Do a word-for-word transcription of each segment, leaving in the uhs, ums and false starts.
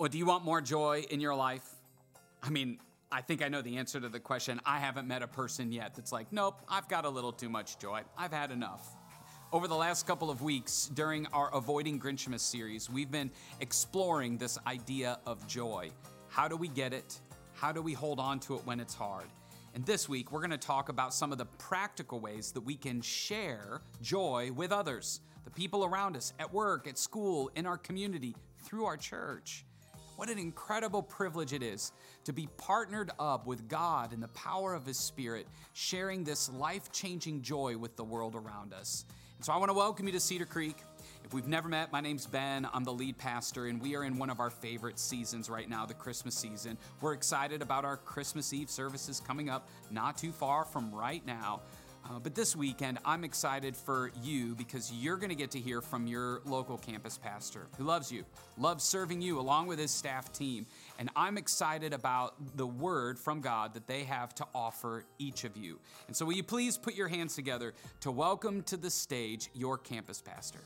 Well, do you want more joy in your life? I mean, I think I know the answer to the question. I haven't met a person yet that's like, nope, I've got a little too much joy. I've had enough. Over the last couple of weeks during our Avoiding Grinchmas series, we've been exploring this idea of joy. How do we get it? How do we hold on to it when it's hard? And this week, we're going to talk about some of the practical ways that we can share joy with others, the people around us, at work, at school, in our community, through our church. What an incredible privilege it is to be partnered up with God in the power of His Spirit, sharing this life-changing joy with the world around us. And so I want to welcome you to Cedar Creek. If we've never met, my name's Ben. I'm the lead pastor, and we are in one of our favorite seasons right now, the Christmas season. We're excited about our Christmas Eve services coming up not too far from right now. Uh, but this weekend, I'm excited for you because you're going to get to hear from your local campus pastor who loves you, loves serving you along with his staff team. And I'm excited about the word from God that they have to offer each of you. And so will you please put your hands together to welcome to the stage your campus pastor.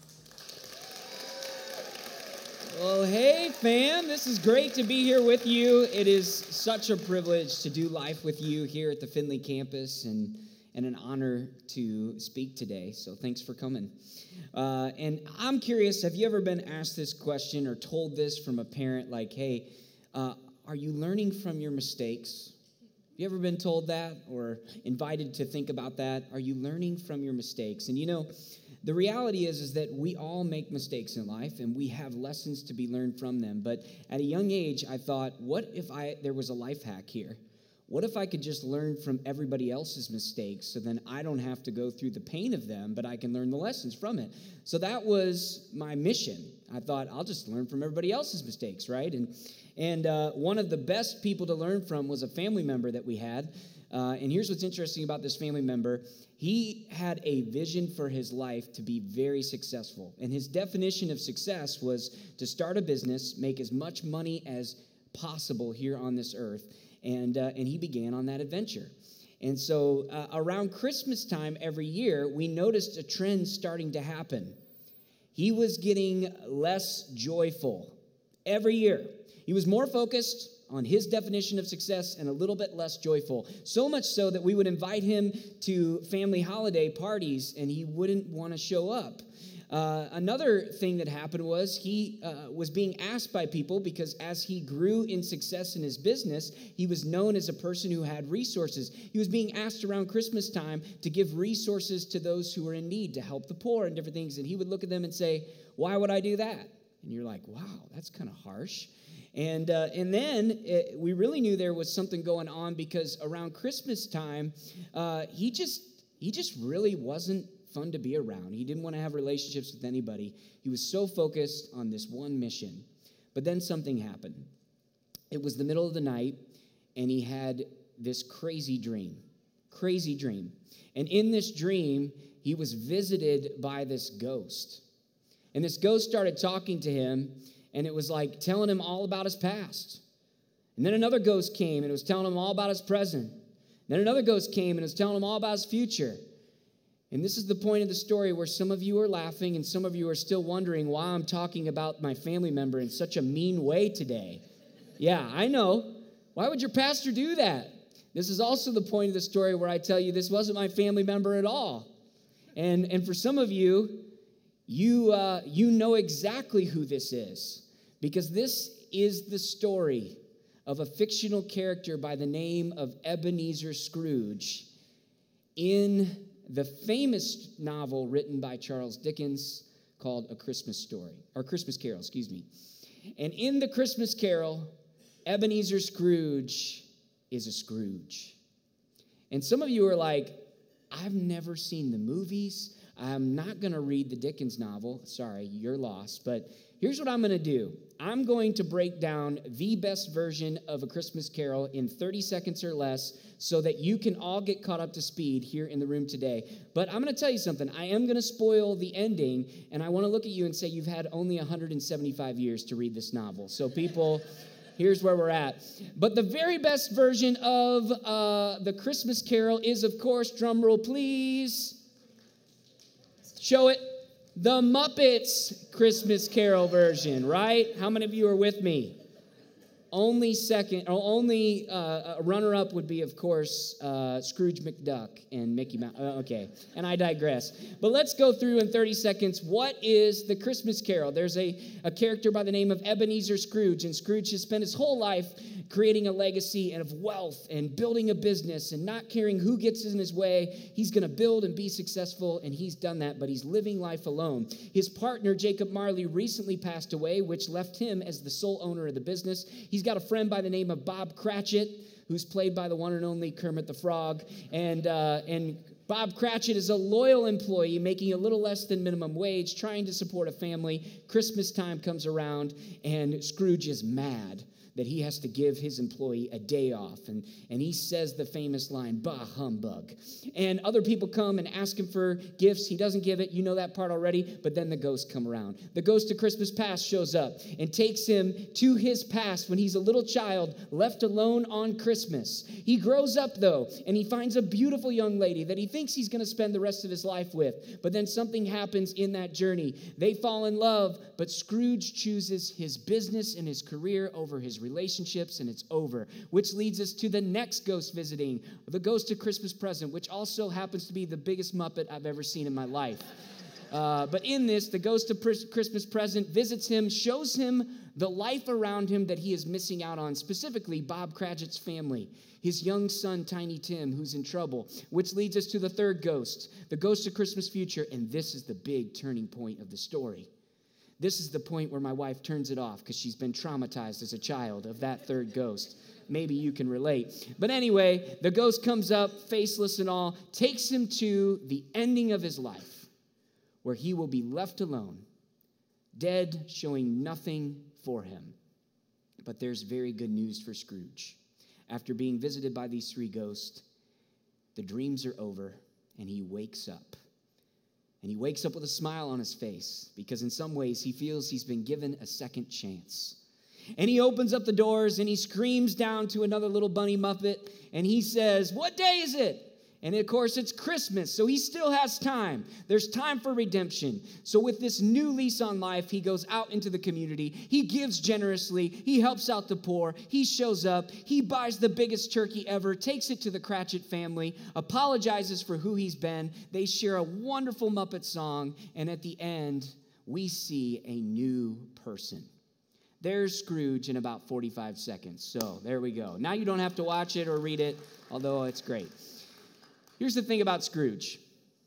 Well, hey, fam. This is great to be here with you. It is such a privilege to do life with you here at the Findlay campus, and and an honor to speak today, so thanks for coming. Uh, and I'm curious, have you ever been asked this question or told this from a parent, like, hey, uh, are you learning from your mistakes? Have you ever been told that or invited to think about that? Are you learning from your mistakes? And you know, the reality is, is that we all make mistakes in life, and we have lessons to be learned from them. But at a young age, I thought, what if I there was a life hack here? What if I could just learn from everybody else's mistakes so then I don't have to go through the pain of them, but I can learn the lessons from it? So that was my mission. I thought, I'll just learn from everybody else's mistakes, right? And and uh, one of the best people to learn from was a family member that we had. Uh, and here's what's interesting about this family member. He had a vision for his life to be very successful. And his definition of success was to start a business, make as much money as possible here on this earth. And uh, and he began on that adventure. And so uh, around Christmas time every year, we noticed a trend starting to happen. He was getting less joyful every year. He was more focused on his definition of success and a little bit less joyful. So much so that we would invite him to family holiday parties, and he wouldn't want to show up. Uh, another thing that happened was he uh, was being asked by people because as he grew in success in his business, he was known as a person who had resources. He was being asked around Christmas time to give resources to those who were in need, to help the poor and different things. And he would look at them and say, why would I do that? And you're like, wow, that's kind of harsh. And uh, and then it, we really knew there was something going on because around Christmas time, uh, he just he just really wasn't fun to be around. He didn't want to have relationships with anybody. He was so focused on this one mission. But then something happened. It was the middle of the night, and he had this crazy dream. Crazy dream. And in this dream, he was visited by this ghost. And this ghost started talking to him, and it was like telling him all about his past. And then another ghost came, and it was telling him all about his present. And then another ghost came, and it was telling him all about his future. And this is the point of the story where some of you are laughing and some of you are still wondering why I'm talking about my family member in such a mean way today. Yeah, I know. Why would your pastor do that? This is also the point of the story where I tell you this wasn't my family member at all. And and for some of you, you uh, you know exactly who this is because this is the story of a fictional character by the name of Ebenezer Scrooge in the famous novel written by Charles Dickens called A Christmas Story, or Christmas Carol, excuse me. And in the Christmas Carol, Ebenezer Scrooge is a Scrooge. And some of you are like, I've never seen the movies. I'm not going to read the Dickens novel. Sorry, you're lost. But here's what I'm going to do. I'm going to break down the best version of A Christmas Carol in thirty seconds or less so that you can all get caught up to speed here in the room today. But I'm going to tell you something. I am going to spoil the ending, and I want to look at you and say you've had only one hundred seventy-five years to read this novel. So people, here's where we're at. But the very best version of uh, the Christmas Carol is, of course, drum roll please, show it, the Muppets Christmas Carol version, right? How many of you are with me? Only second, or only uh, runner-up would be, of course, uh, Scrooge McDuck and Mickey Mouse. Uh, okay, and I digress. But let's go through in thirty seconds. What is the Christmas Carol? There's a, a character by the name of Ebenezer Scrooge, and Scrooge has spent his whole life creating a legacy and of wealth and building a business and not caring who gets in his way. He's going to build and be successful, and he's done that, but he's living life alone. His partner, Jacob Marley, recently passed away, which left him as the sole owner of the business. He's got a friend by the name of Bob Cratchit, who's played by the one and only Kermit the Frog, and uh, and Bob Cratchit is a loyal employee making a little less than minimum wage, trying to support a family. Christmas time comes around, and Scrooge is mad that he has to give his employee a day off. And, and he says the famous line, bah humbug. And other people come and ask him for gifts. He doesn't give it. You know that part already. But then the ghosts come around. The ghost of Christmas past shows up and takes him to his past when he's a little child left alone on Christmas. He grows up, though, and he finds a beautiful young lady that he thinks he's going to spend the rest of his life with. But then something happens in that journey. They fall in love, but Scrooge chooses his business and his career over his relationships, and it's over, which leads us to the next ghost visiting, the ghost of Christmas Present, which also happens to be the biggest Muppet I've ever seen in my life. Uh, but in this, the ghost of Christmas Present visits him, shows him the life around him that he is missing out on, specifically Bob Cratchit's family, his young son, Tiny Tim, who's in trouble, which leads us to the third ghost, the ghost of Christmas Future, and this is the big turning point of the story. This is the point where my wife turns it off because she's been traumatized as a child of that third ghost. Maybe you can relate. But anyway, the ghost comes up, faceless and all, takes him to the ending of his life, where he will be left alone, dead, showing nothing for him. But there's very good news for Scrooge. After being visited by these three ghosts, the dreams are over, and he wakes up. And he wakes up with a smile on his face because in some ways he feels he's been given a second chance. And he opens up the doors and he screams down to another little bunny Muppet and he says, "What day is it?" And of course it's Christmas, so he still has time. There's time for redemption. So with this new lease on life, he goes out into the community. He gives generously. He helps out the poor. He shows up. He buys the biggest turkey ever, takes it to the Cratchit family, apologizes for who he's been. They share a wonderful Muppet song, and at the end, we see a new person. There's Scrooge in about forty-five seconds. So there we go. Now you don't have to watch it or read it, although it's great. Here's the thing about Scrooge.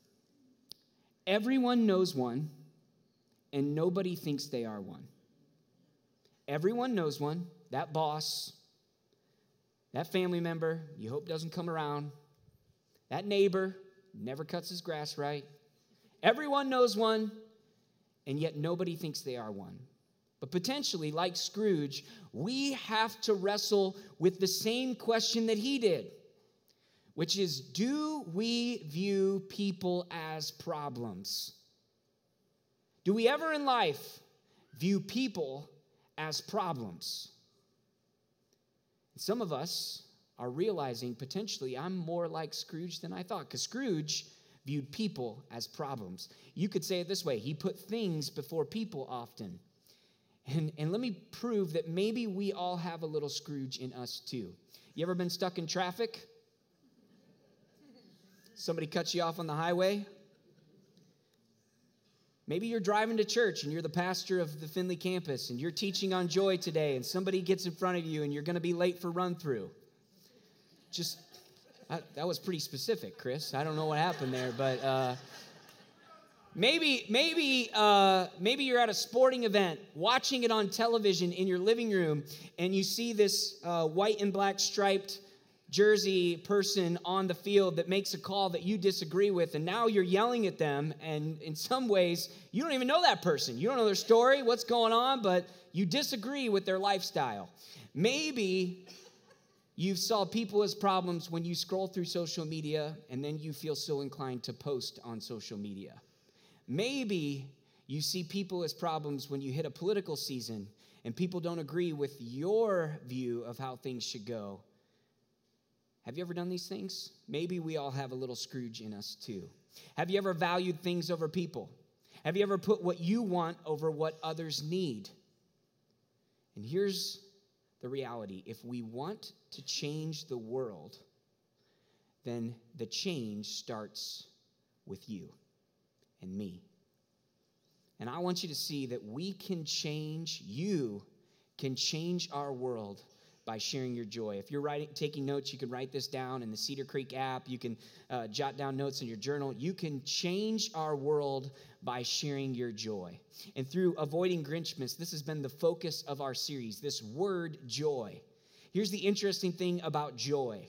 Everyone knows one, and nobody thinks they are one. Everyone knows one. That boss, that family member you hope doesn't come around, that neighbor never cuts his grass right. Everyone knows one, and yet nobody thinks they are one. But potentially, like Scrooge, we have to wrestle with the same question that he did, which is, do we view people as problems? Do we ever in life view people as problems? Some of us are realizing potentially I'm more like Scrooge than I thought, because Scrooge viewed people as problems. You could say it this way: he put things before people often. And, and let me prove that maybe we all have a little Scrooge in us too. You ever been stuck in traffic? Somebody cuts you off on the highway. Maybe you're driving to church and you're the pastor of the Findlay campus and you're teaching on joy today and somebody gets in front of you and you're going to be late for run-through. Just, I, that was pretty specific, Chris. I don't know what happened there, but uh, maybe maybe uh, maybe you're at a sporting event watching it on television in your living room and you see this uh, white and black striped jersey person on the field that makes a call that you disagree with, and now you're yelling at them, and in some ways, you don't even know that person. You don't know their story, what's going on, but you disagree with their lifestyle. Maybe you saw people as problems when you scroll through social media, and then you feel so inclined to post on social media. Maybe you see people as problems when you hit a political season, and people don't agree with your view of how things should go. Have you ever done these things? Maybe we all have a little Scrooge in us too. Have you ever valued things over people? Have you ever put what you want over what others need? And here's the reality. If we want to change the world, then the change starts with you and me. And I want you to see that we can change, you can change our world by sharing your joy. If you're writing, taking notes, you can write this down in the Cedar Creek app. You can uh, jot down notes in your journal. You can change our world by sharing your joy. And through Avoiding Grinchmas, this has been the focus of our series, this word joy. Here's the interesting thing about joy.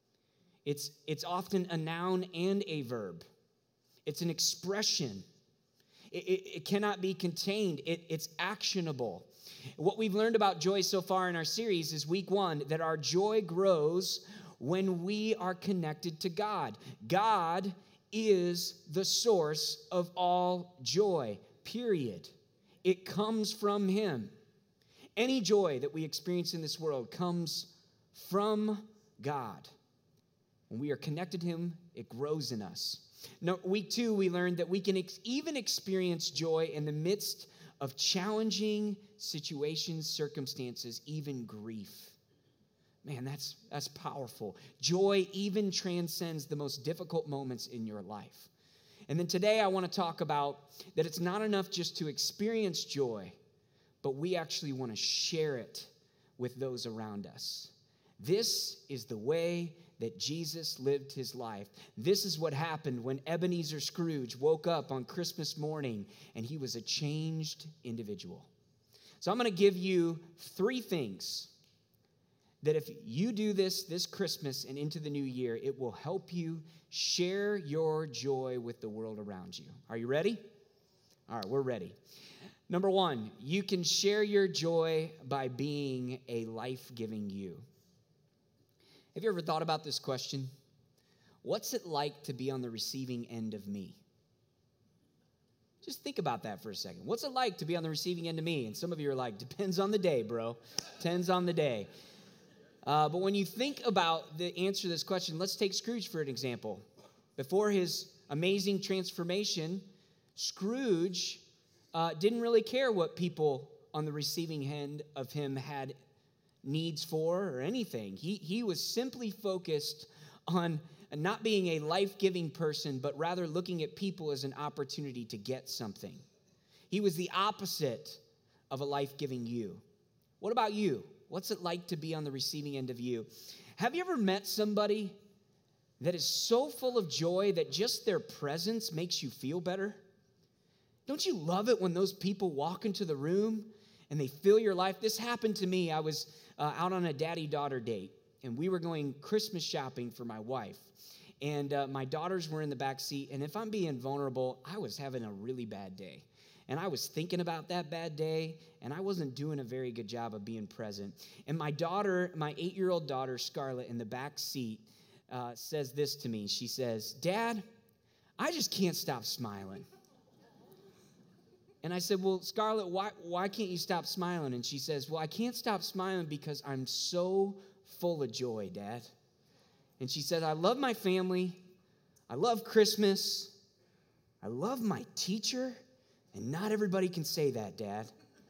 It's, it's often a noun and a verb. It's an expression. It, it, it cannot be contained. It, it's actionable. What we've learned about joy so far in our series is week one, that our joy grows when we are connected to God. God is the source of all joy, period. It comes from him. Any joy that we experience in this world comes from God. When we are connected to him, it grows in us. Now, week two, we learned that we can ex- even experience joy in the midst of challenging situations, circumstances, even grief. Man, that's, that's powerful. Joy even transcends the most difficult moments in your life. And then today I want to talk about that it's not enough just to experience joy, but we actually want to share it with those around us. This is the way that Jesus lived his life. This is what happened when Ebenezer Scrooge woke up on Christmas morning and he was a changed individual. So I'm going to give you three things that if you do this this Christmas and into the new year, it will help you share your joy with the world around you. Are you ready? All right, we're ready. Number one, you can share your joy by being a life-giving you. Have you ever thought about this question? What's it like to be on the receiving end of me? Just think about that for a second. What's it like to be on the receiving end of me? And some of you are like, depends on the day, bro. Depends on the day. Uh, but when you think about the answer to this question, let's take Scrooge for an example. Before his amazing transformation, Scrooge uh, didn't really care what people on the receiving end of him had needs for or anything. He, he was simply focused on not being a life-giving person, but rather looking at people as an opportunity to get something. He was the opposite of a life-giving you. What about you? What's it like to be on the receiving end of you? Have you ever met somebody that is so full of joy that just their presence makes you feel better? Don't you love it when those people walk into the room and they fill your life? This happened to me. I was uh, out on a daddy-daughter date, and we were going Christmas shopping for my wife. And uh, my daughters were in the back seat, and if I'm being vulnerable, I was having a really bad day. And I was thinking about that bad day, and I wasn't doing a very good job of being present. And my daughter, my eight-year-old daughter, Scarlett, in the back seat, uh, says this to me. She says, "Dad, I just can't stop smiling." And I said, "Well, Scarlett, why, why can't you stop smiling?" And she says, "Well, I can't stop smiling because I'm so full of joy, Dad." And she said, "I love my family. I love Christmas. I love my teacher. And not everybody can say that, Dad."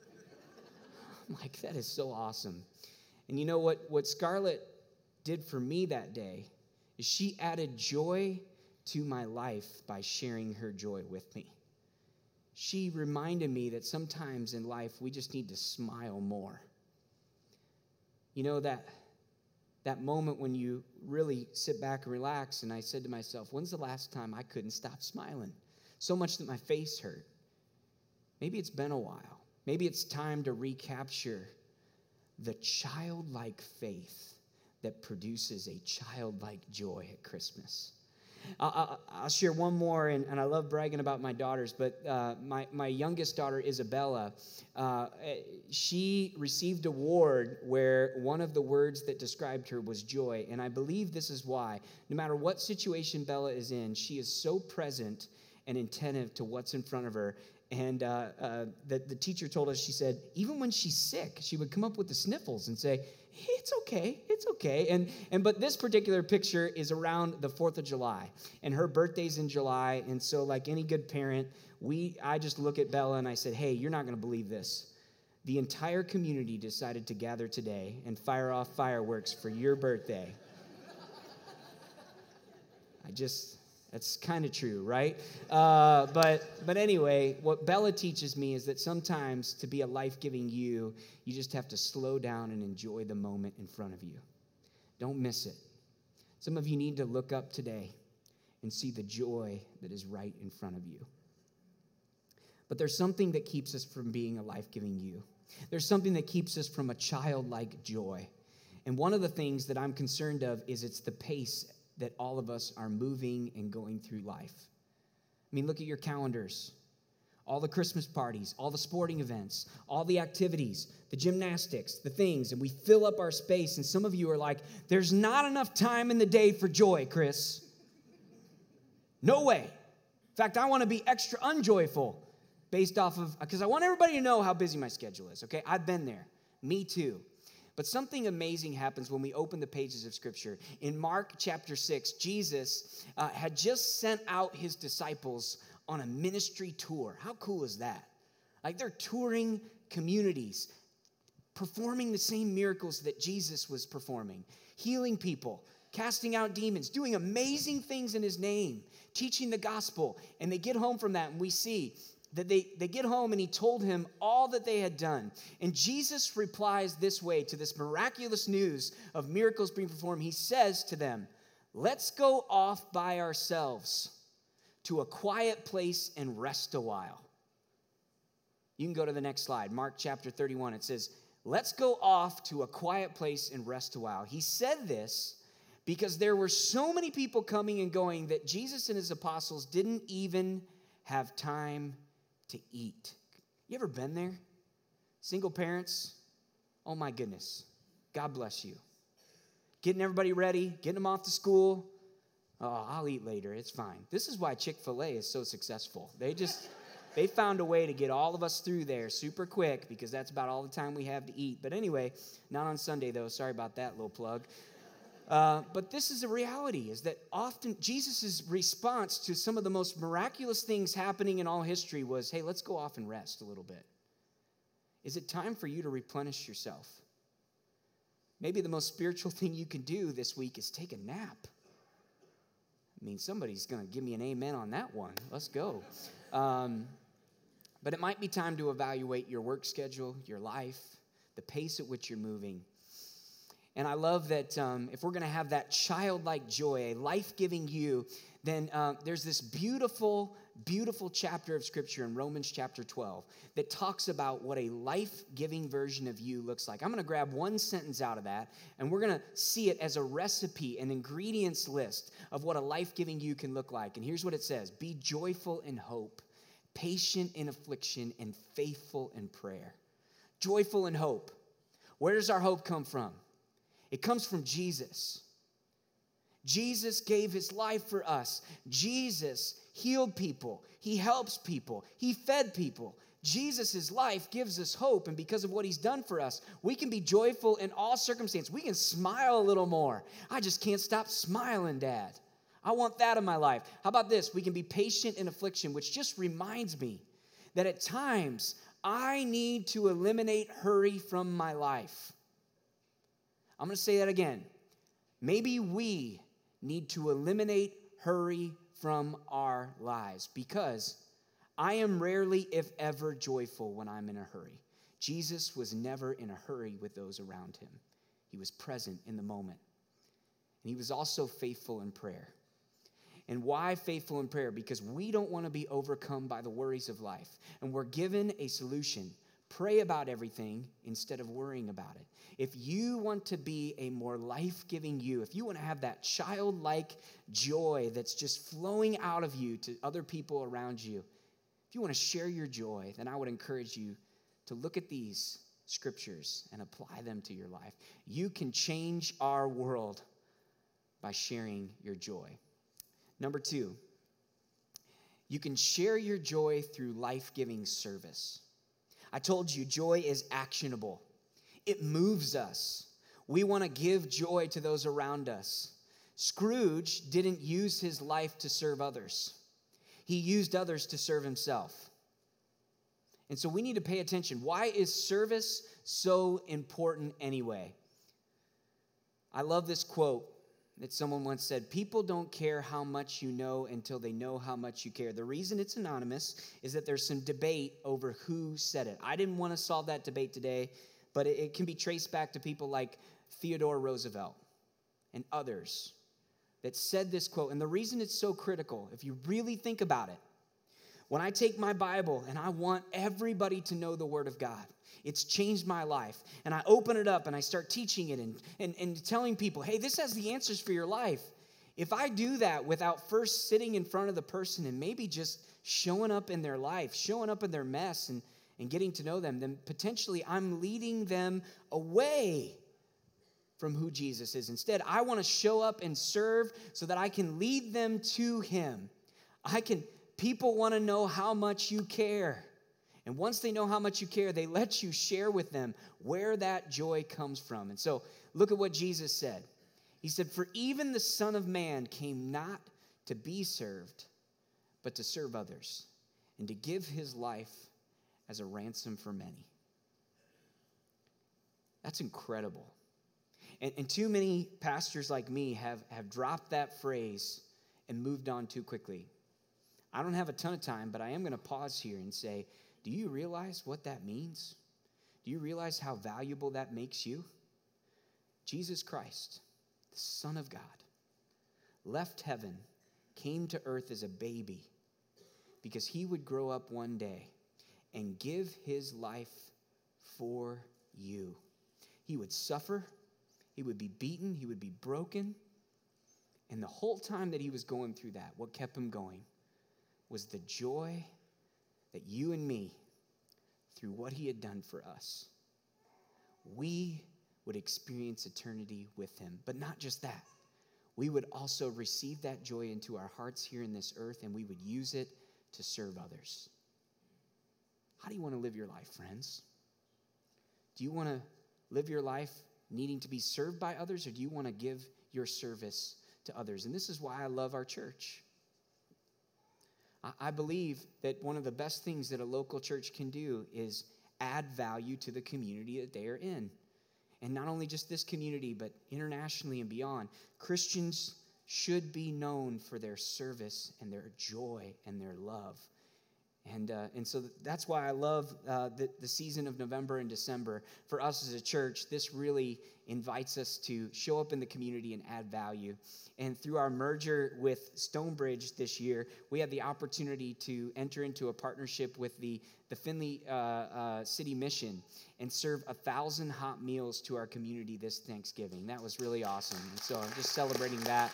I'm like, that is so awesome. And you know what, what Scarlett did for me that day is she added joy to my life by sharing her joy with me. She reminded me that sometimes in life we just need to smile more. You know, that that moment when you really sit back and relax, and I said to myself, when's the last time I couldn't stop smiling? So much that my face hurt. Maybe it's been a while. Maybe it's time to recapture the childlike faith that produces a childlike joy at Christmas. I'll, I'll share one more, and, and I love bragging about my daughters, but uh, my, my youngest daughter, Isabella, uh, she received an award where one of the words that described her was joy, and I believe this is why. No matter what situation Bella is in, she is so present and attentive to what's in front of her. And uh, uh, the, the teacher told us, she said, even when she's sick, she would come up with the sniffles and say, it's okay, it's okay. And and but this particular picture is around the fourth of July, and her birthday's in July, and so like any good parent, we I just look at Bella and I said, hey, you're not going to believe this. the entire community decided to gather today and fire off fireworks for your birthday. I just, that's kind of true, right? Uh, but but anyway, what Bella teaches me is that sometimes to be a life-giving you, you just have to slow down and enjoy the moment in front of you. Don't miss it. Some of you need to look up today and see the joy that is right in front of you. But there's something that keeps us from being a life-giving you. There's something that keeps us from a childlike joy. And one of the things that I'm concerned of is it's the pace that all of us are moving and going through life. I mean, look at your calendars. All the Christmas parties, all the sporting events, all the activities, the gymnastics, the things, and we fill up our space. And some of you are like, there's not enough time in the day for joy, Chris. No way. In fact, I want to be extra unjoyful based off of, because I want everybody to know how busy my schedule is, okay? I've been there. Me too. But something amazing happens when we open the pages of Scripture. In Mark chapter six, Jesus uh, had just sent out his disciples on a ministry tour. How cool is that? Like they're touring communities, performing the same miracles that Jesus was performing, healing people, casting out demons, doing amazing things in his name, teaching the gospel. And they get home from that, and we see that they, they get home, and he told him all that they had done. And Jesus replies this way to this miraculous news of miracles being performed. He says to them, let's go off by ourselves to a quiet place and rest a while. You can go to the next slide, Mark chapter thirty-one. It says, let's go off to a quiet place and rest a while. He said this because there were so many people coming and going that Jesus and his apostles didn't even have time to eat. You ever been there? Single parents? Oh my goodness. God bless you. Getting everybody ready, getting them off to school. Oh, I'll eat later. It's fine. This is why Chick-fil-A is so successful. They just, they found a way to get all of us through there super quick because that's about all the time we have to eat. But anyway, not on Sunday though. Sorry about that little plug. Uh, but this is a reality, is that often Jesus' response to some of the most miraculous things happening in all history was, hey, let's go off and rest a little bit. Is it time for you to replenish yourself? Maybe the most spiritual thing you can do this week is take a nap. I mean, somebody's going to give me an amen on that one. Let's go. Um, but it might be time to evaluate your work schedule, your life, the pace at which you're moving. And I love that um, if we're going to have that childlike joy, a life-giving you, then uh, there's this beautiful, beautiful chapter of Scripture in Romans chapter twelve that talks about what a life-giving version of you looks like. I'm going to grab one sentence out of that, and we're going to see it as a recipe, an ingredients list of what a life-giving you can look like. And here's what it says. Be joyful in hope, patient in affliction, and faithful in prayer. Joyful in hope. Where does our hope come from? It comes from Jesus. Jesus gave his life for us. Jesus healed people. He helps people. He fed people. Jesus' life gives us hope, and because of what he's done for us, we can be joyful in all circumstances. We can smile a little more. I just can't stop smiling, Dad. I want that in my life. How about this? We can be patient in affliction, which just reminds me that at times I need to eliminate hurry from my life. I'm going to say that again. Maybe we need to eliminate hurry from our lives because I am rarely, if ever, joyful when I'm in a hurry. Jesus was never in a hurry with those around him. He was present in the moment. And he was also faithful in prayer. And why faithful in prayer? Because we don't want to be overcome by the worries of life. And we're given a solution. Pray about everything instead of worrying about it. If you want to be a more life-giving you, if you want to have that childlike joy that's just flowing out of you to other people around you, if you want to share your joy, then I would encourage you to look at these scriptures and apply them to your life. You can change our world by sharing your joy. Number two, you can share your joy through life-giving service. I told you, joy is actionable. It moves us. We want to give joy to those around us. Scrooge didn't use his life to serve others. He used others to serve himself. And so we need to pay attention. Why is service so important anyway? I love this quote that someone once said, "People don't care how much you know until they know how much you care." The reason it's anonymous is that there's some debate over who said it. I didn't want to solve that debate today, but it, it can be traced back to people like Theodore Roosevelt and others that said this quote. And the reason it's so critical, if you really think about it, when I take my Bible and I want everybody to know the Word of God, it's changed my life. And I open it up and I start teaching it and, and, and telling people, hey, this has the answers for your life. If I do that without first sitting in front of the person and maybe just showing up in their life, showing up in their mess and, and getting to know them, then potentially I'm leading them away from who Jesus is. Instead, I want to show up and serve so that I can lead them to Him. I can... People want to know how much you care. And once they know how much you care, they let you share with them where that joy comes from. And so look at what Jesus said. He said, "For even the Son of Man came not to be served, but to serve others, and to give His life as a ransom for many." That's incredible. And, and too many pastors like me have, have dropped that phrase and moved on too quickly. I don't have a ton of time, but I am going to pause here and say, do you realize what that means? Do you realize how valuable that makes you? Jesus Christ, the Son of God, left heaven, came to earth as a baby because He would grow up one day and give His life for you. He would suffer, He would be beaten, He would be broken, and the whole time that He was going through that, what kept Him going was the joy that you and me, through what He had done for us, we would experience eternity with Him. But not just that. We would also receive that joy into our hearts here in this earth, and we would use it to serve others. How do you want to live your life, friends? Do you want to live your life needing to be served by others, or do you want to give your service to others? And this is why I love our church. I believe that one of the best things that a local church can do is add value to the community that they are in. And not only just this community, but internationally and beyond. Christians should be known for their service and their joy and their love. And uh, and so that's why I love uh, the, the season of November and December. For us as a church, this really invites us to show up in the community and add value. And through our merger with Stonebridge this year, we had the opportunity to enter into a partnership with the, the Findlay uh, uh, City Mission and serve a thousand hot meals to our community this Thanksgiving. That was really awesome. And so I'm just celebrating that.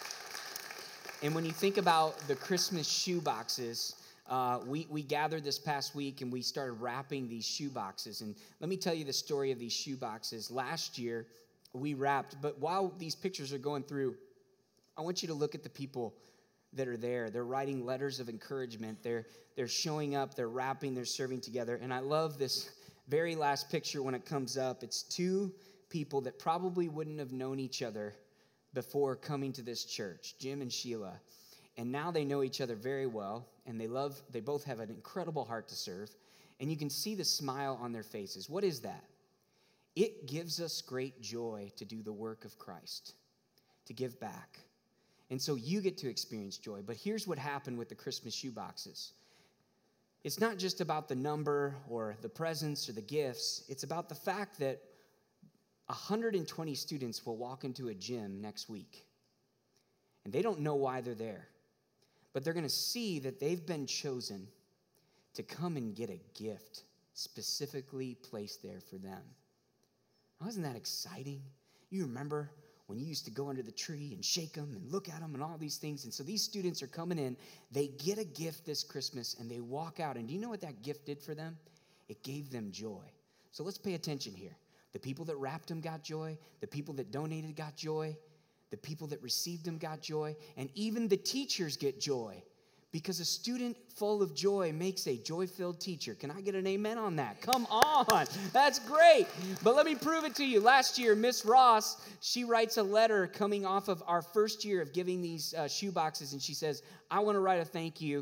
And when you think about the Christmas shoe boxes, Uh, we, we gathered this past week and we started wrapping these shoe boxes. And let me tell you the story of these shoe boxes. Last year, we wrapped, but while these pictures are going through, I want you to look at the people that are there. They're writing letters of encouragement. They're, they're showing up, they're wrapping, they're serving together. And I love this very last picture when it comes up. It's two people that probably wouldn't have known each other before coming to this church, Jim and Sheila. And now they know each other very well, and they love, they both have an incredible heart to serve. And you can see the smile on their faces. What is that? It gives us great joy to do the work of Christ, to give back. And so you get to experience joy. But here's what happened with the Christmas shoe boxes. It's not just about the number or the presents or the gifts. It's about the fact that one hundred twenty students will walk into a gym next week. And they don't know why they're there. But they're going to see that they've been chosen to come and get a gift specifically placed there for them. Wasn't that exciting? You remember when you used to go under the tree and shake them and look at them and all these things. And so these students are coming in. They get a gift this Christmas and they walk out. And do you know what that gift did for them? It gave them joy. So let's pay attention here. The people that wrapped them got joy. The people that donated got joy. The people that received them got joy, and even the teachers get joy because a student full of joy makes a joy-filled teacher. Can I get an amen on that? Come on. That's great. But let me prove it to you. Last year, Miss Ross, she writes a letter coming off of our first year of giving these uh, shoe boxes, and she says, I want to write a thank you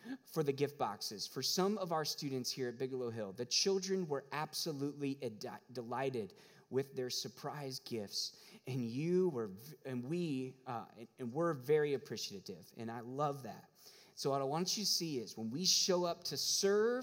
for the gift boxes. For some of our students here at Bigelow Hill, the children were absolutely ed- delighted with their surprise gifts, and you were, and we, uh, and we're very appreciative, and I love that. So what I want you to see is when we show up to serve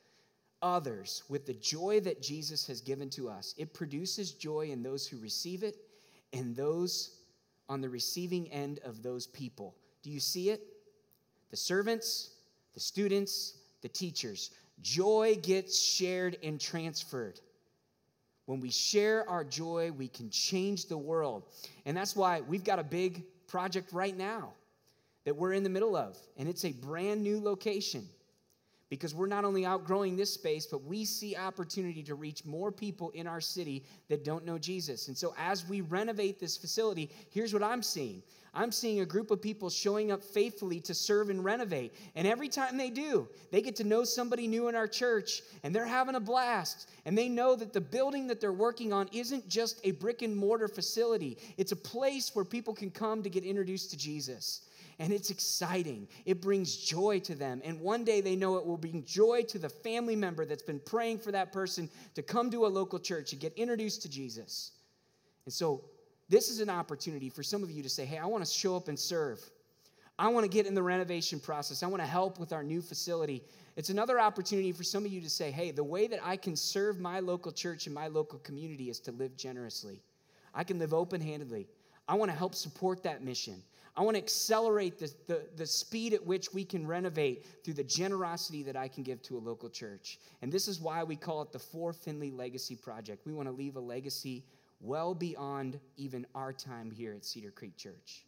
others with the joy that Jesus has given to us, it produces joy in those who receive it and those on the receiving end of those people. Do you see it? The servants, the students, the teachers. Joy gets shared and transferred. When we share our joy, we can change the world. And that's why we've got a big project right now that we're in the middle of. And it's a brand new location. Because we're not only outgrowing this space, but we see opportunity to reach more people in our city that don't know Jesus. And so as we renovate this facility, here's what I'm seeing. I'm seeing a group of people showing up faithfully to serve and renovate. And every time they do, they get to know somebody new in our church, and they're having a blast. And they know that the building that they're working on isn't just a brick and mortar facility. It's a place where people can come to get introduced to Jesus. And it's exciting. It brings joy to them. And one day they know it will bring joy to the family member that's been praying for that person to come to a local church and get introduced to Jesus. And so this is an opportunity for some of you to say, hey, I want to show up and serve. I want to get in the renovation process. I want to help with our new facility. It's another opportunity for some of you to say, hey, the way that I can serve my local church and my local community is to live generously. I can live open-handedly. I want to help support that mission. I want to accelerate the, the, the speed at which we can renovate through the generosity that I can give to a local church. And this is why we call it the For Findlay Legacy Project. We want to leave a legacy well beyond even our time here at Cedar Creek Church.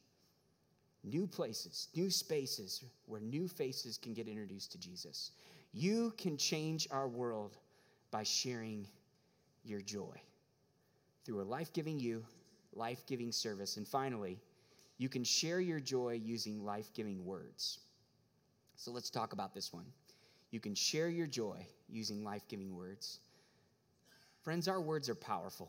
New places, new spaces where new faces can get introduced to Jesus. You can change our world by sharing your joy through a life-giving you, life-giving service. And finally, you can share your joy using life-giving words. So let's talk about this one. You can share your joy using life-giving words. Friends, our words are powerful.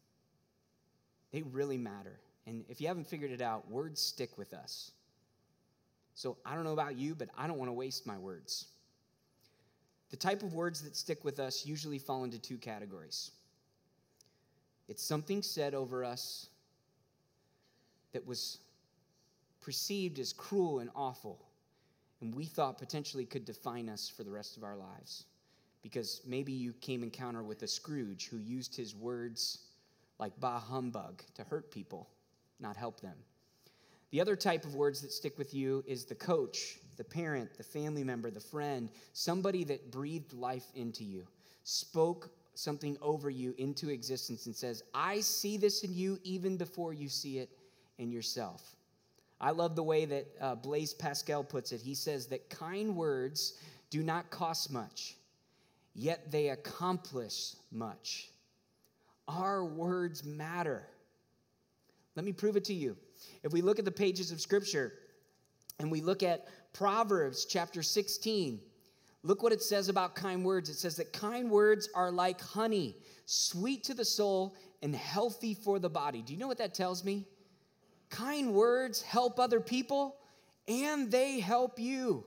They really matter. And if you haven't figured it out, words stick with us. So I don't know about you, but I don't want to waste my words. The type of words that stick with us usually fall into two categories. It's something said over us that was perceived as cruel and awful, and we thought potentially could define us for the rest of our lives. Because maybe you came encounter with a Scrooge who used his words like bah humbug to hurt people, not help them. The other type of words that stick with you is the coach, the parent, the family member, the friend, somebody that breathed life into you, spoke something over you into existence and says, I see this in you even before you see it in yourself. I love the way that uh, Blaise Pascal puts it. He says that kind words do not cost much, yet they accomplish much. Our words matter. Let me prove it to you. If we look at the pages of Scripture and we look at Proverbs chapter sixteen, look what it says about kind words. It says that kind words are like honey, sweet to the soul and healthy for the body. Do you know what that tells me? Kind words help other people, and they help you.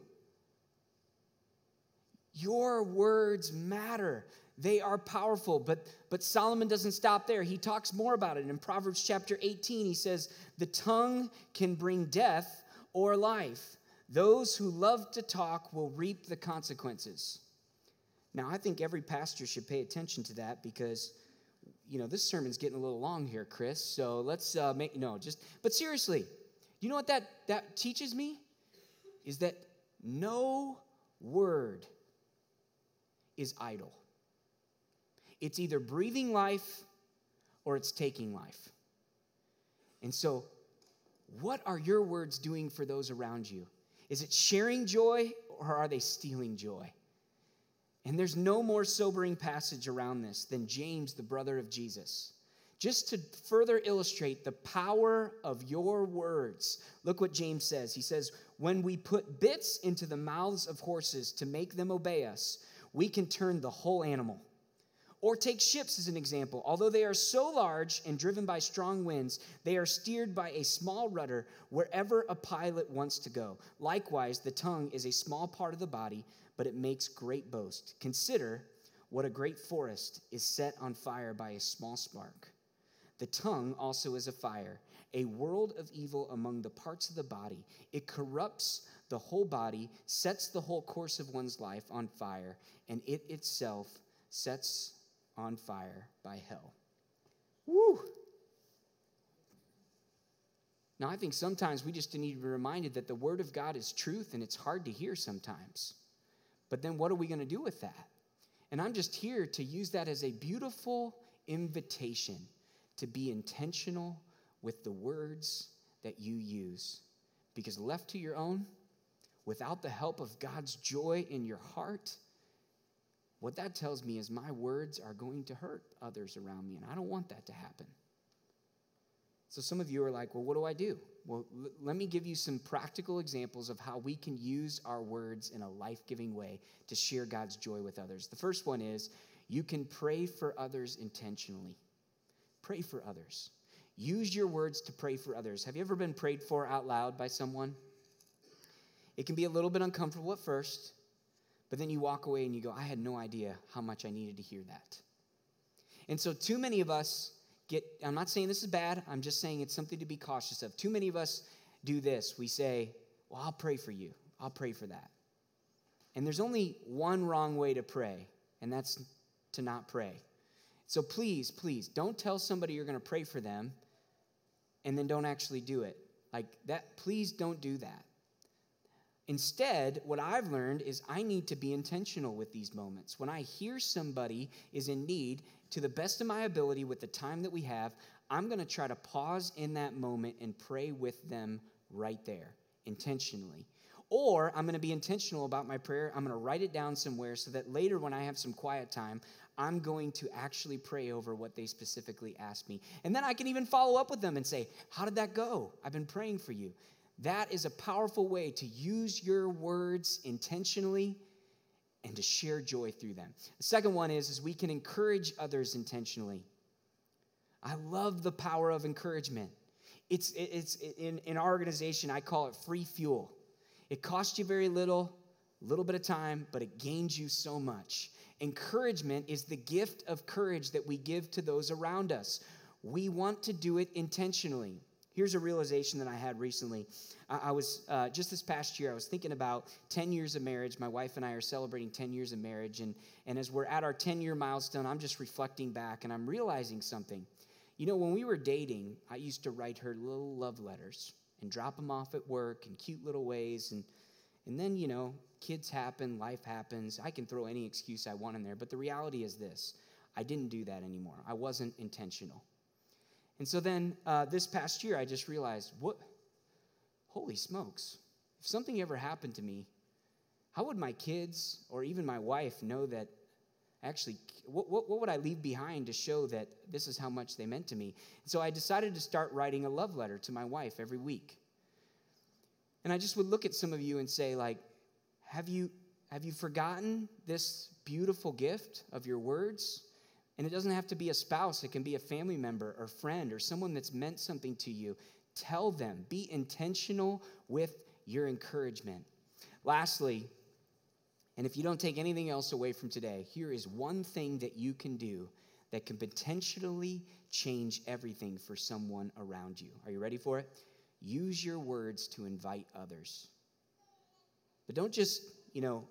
Your words matter. They are powerful, but, but Solomon doesn't stop there. He talks more about it. In Proverbs chapter eighteen, he says, the tongue can bring death or life. Those who love to talk will reap the consequences. Now, I think every pastor should pay attention to that because you know, this sermon's getting a little long here, Chris, so let's uh, make, no, just, but seriously, you know what that, that teaches me? Is that no word is idle. It's either breathing life or it's taking life. And so, what are your words doing for those around you? Is it sharing joy or are they stealing joy? And there's no more sobering passage around this than James, the brother of Jesus. Just to further illustrate the power of your words, look what James says. He says, when we put bits into the mouths of horses to make them obey us, we can turn the whole animal. Or take ships as an example. Although they are so large and driven by strong winds, they are steered by a small rudder wherever a pilot wants to go. Likewise, the tongue is a small part of the body, but it makes great boast. Consider what a great forest is set on fire by a small spark. The tongue also is a fire, a world of evil among the parts of the body. It corrupts the whole body, sets the whole course of one's life on fire, and it itself sets on fire by hell. Woo! Now, I think sometimes we just need to be reminded that the Word of God is truth, and it's hard to hear sometimes. But then what are we going to do with that? And I'm just here to use that as a beautiful invitation to be intentional with the words that you use. Because left to your own, without the help of God's joy in your heart, what that tells me is my words are going to hurt others around me, and I don't want that to happen. So some of you are like, well, what do I do? Well, l- let me give you some practical examples of how we can use our words in a life-giving way to share God's joy with others. The first one is you can pray for others intentionally. Pray for others. Use your words to pray for others. Have you ever been prayed for out loud by someone? It can be a little bit uncomfortable at first, but then you walk away and you go, I had no idea how much I needed to hear that. And so too many of us get, I'm not saying this is bad, I'm just saying it's something to be cautious of. Too many of us do this. We say, well, I'll pray for you. I'll pray for that. And there's only one wrong way to pray, and that's to not pray. So please, please, don't tell somebody you're going to pray for them and then don't actually do it. Like that, please don't do that. Instead, what I've learned is I need to be intentional with these moments. When I hear somebody is in need, to the best of my ability with the time that we have, I'm going to try to pause in that moment and pray with them right there, intentionally. Or I'm going to be intentional about my prayer. I'm going to write it down somewhere so that later when I have some quiet time, I'm going to actually pray over what they specifically asked me. And then I can even follow up with them and say, how did that go? I've been praying for you. That is a powerful way to use your words intentionally and to share joy through them. The second one is, is we can encourage others intentionally. I love the power of encouragement. It's, it's in, in our organization, I call it free fuel. It costs you very little, a little bit of time, but it gains you so much. Encouragement is the gift of courage that we give to those around us. We want to do it intentionally. Here's a realization that I had recently. I, I was, uh, just this past year, I was thinking about ten years of marriage. My wife and I are celebrating ten years of marriage. And, and as we're at our ten-year milestone, I'm just reflecting back, and I'm realizing something. You know, when we were dating, I used to write her little love letters and drop them off at work in cute little ways. And, and then, you know, kids happen, life happens. I can throw any excuse I want in there. But the reality is this. I didn't do that anymore. I wasn't intentional. And so then uh, this past year, I just realized, what? Holy smokes. If something ever happened to me, how would my kids or even my wife know that actually, what, what, what would I leave behind to show that this is how much they meant to me? And so I decided to start writing a love letter to my wife every week. And I just would look at some of you and say, like, have you, have you forgotten this beautiful gift of your words? And it doesn't have to be a spouse. It can be a family member or friend or someone that's meant something to you. Tell them. Be intentional with your encouragement. Lastly, and if you don't take anything else away from today, here is one thing that you can do that can potentially change everything for someone around you. Are you ready for it? Use your words to invite others. But don't just, you know,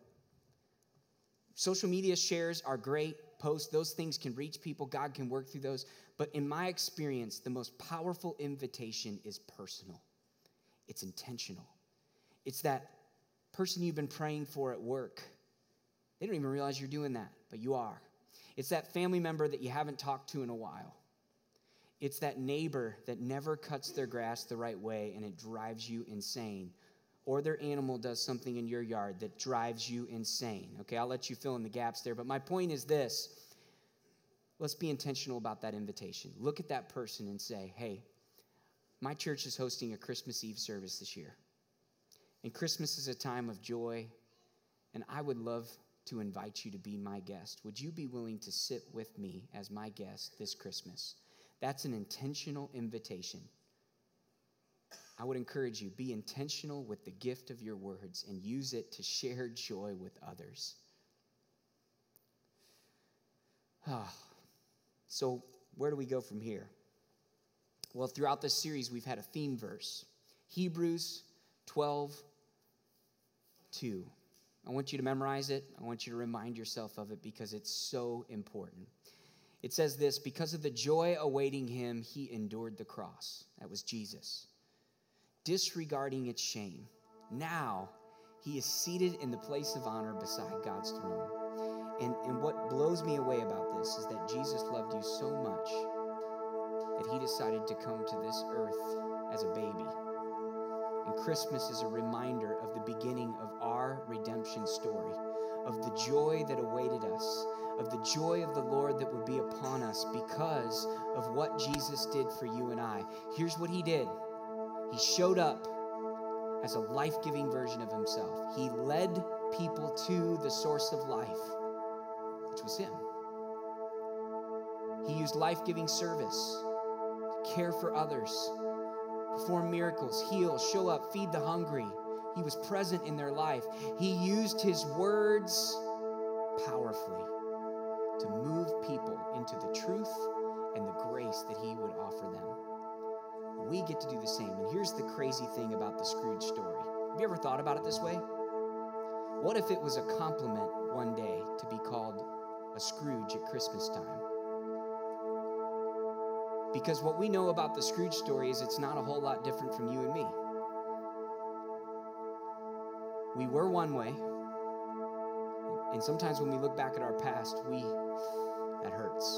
social media shares are great. Posts, those things can reach people. God can work through those. But in my experience, the most powerful invitation is personal. It's intentional. It's that person you've been praying for at work. They don't even realize you're doing that, but you are. It's that family member that you haven't talked to in a while. It's that neighbor that never cuts their grass the right way and it drives you insane. Or their animal does something in your yard that drives you insane. Okay, I'll let you fill in the gaps there. But my point is this. Let's be intentional about that invitation. Look at that person and say, hey, my church is hosting a Christmas Eve service this year. And Christmas is a time of joy. And I would love to invite you to be my guest. Would you be willing to sit with me as my guest this Christmas? That's an intentional invitation. I would encourage you, be intentional with the gift of your words and use it to share joy with others. Ah, so where do we go from here? Well, throughout this series, we've had a theme verse. Hebrews twelve two. I want you to memorize it. I want you to remind yourself of it because it's so important. It says this, because of the joy awaiting him, he endured the cross. That was Jesus. Disregarding its shame. Now, he is seated in the place of honor beside God's throne. And, and what blows me away about this is that Jesus loved you so much that he decided to come to this earth as a baby. And Christmas is a reminder of the beginning of our redemption story, of the joy that awaited us, of the joy of the Lord that would be upon us because of what Jesus did for you and I. Here's what he did. He showed up as a life-giving version of himself. He led people to the source of life, which was him. He used life-giving service to care for others, perform miracles, heal, show up, feed the hungry. He was present in their life. He used his words powerfully to move people into the truth and the grace that he would offer them. We get to do the same. And here's the crazy thing about the Scrooge story. Have you ever thought about it this way? What if it was a compliment one day to be called a Scrooge at Christmas time? Because what we know about the Scrooge story is it's not a whole lot different from you and me. We were one way, and sometimes when we look back at our past, we that hurts.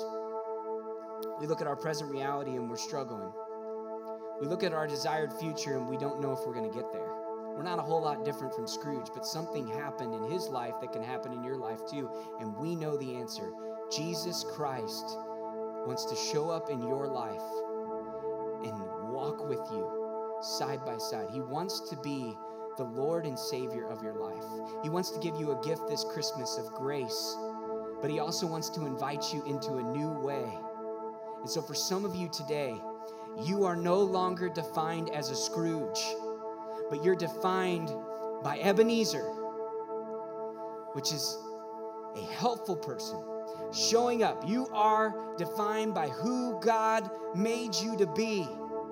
We look at our present reality and we're struggling. We look at our desired future and we don't know if we're going to get there. We're not a whole lot different from Scrooge, but something happened in his life that can happen in your life too, and we know the answer. Jesus Christ wants to show up in your life and walk with you side by side. He wants to be the Lord and Savior of your life. He wants to give you a gift this Christmas of grace, but he also wants to invite you into a new way. And so for some of you today, you are no longer defined as a Scrooge, but you're defined by Ebenezer, which is a helpful person showing up. You are defined by who God made you to be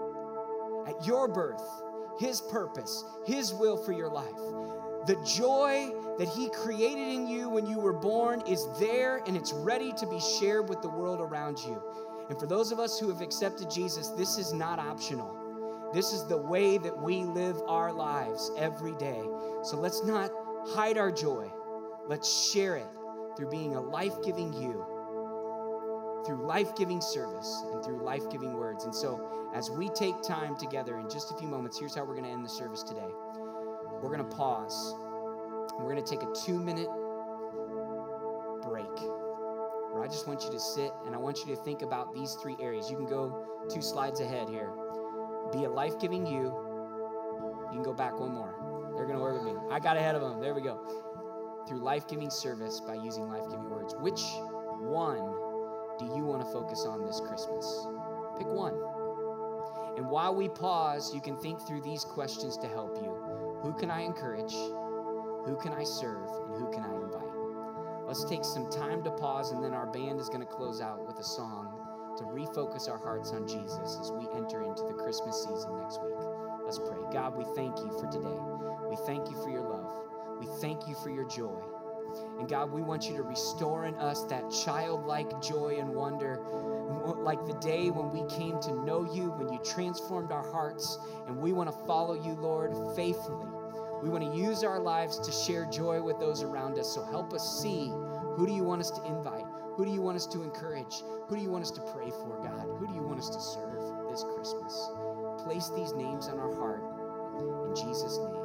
at your birth, his purpose, his will for your life. The joy that he created in you when you were born is there and it's ready to be shared with the world around you. And for those of us who have accepted Jesus, this is not optional. This is the way that we live our lives every day. So let's not hide our joy. Let's share it through being a life-giving you, through life-giving service, and through life-giving words. And so as we take time together in just a few moments, here's how we're going to end the service today. We're going to pause. We're going to take a two-minute break where I just want you to sit and I want you to think about these three areas. You can go two slides ahead here. Be a life-giving you. You can go back one more. They're going to work with me. I got ahead of them. There we go. Through life-giving service by using life-giving words. Which one do you want to focus on this Christmas? Pick one. And while we pause, you can think through these questions to help you. Who can I encourage? Who can I serve? And who can I invite? Let's take some time to pause, and then our band is going to close out with a song to refocus our hearts on Jesus as we enter into the Christmas season next week. Let's pray. God, we thank you for today. We thank you for your love. We thank you for your joy. And God, we want you to restore in us that childlike joy and wonder, like the day when we came to know you, when you transformed our hearts, and we want to follow you, Lord, faithfully. We want to use our lives to share joy with those around us. So help us see, who do you want us to invite? Who do you want us to encourage? Who do you want us to pray for, God? Who do you want us to serve this Christmas? Place these names on our heart. In Jesus' name.